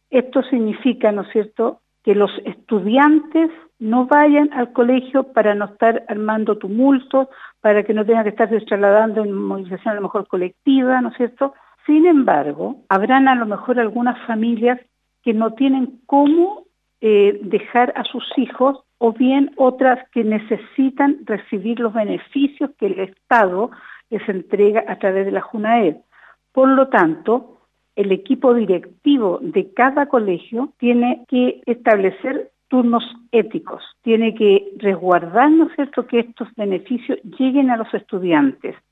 Esto significa, ¿no es cierto?, que los estudiantes no vayan al colegio para no estar armando tumultos, para que no tengan que estarse trasladando en movilización a lo mejor colectiva, ¿no es cierto? Sin embargo, habrán a lo mejor algunas familias que no tienen cómo dejar a sus hijos, o bien otras que necesitan recibir los beneficios que el Estado les entrega a través de la JUNAED. Por lo tanto, el equipo directivo de cada colegio tiene que establecer turnos éticos, tiene que resguardar, ¿no es cierto?, que estos beneficios lleguen a los estudiantes.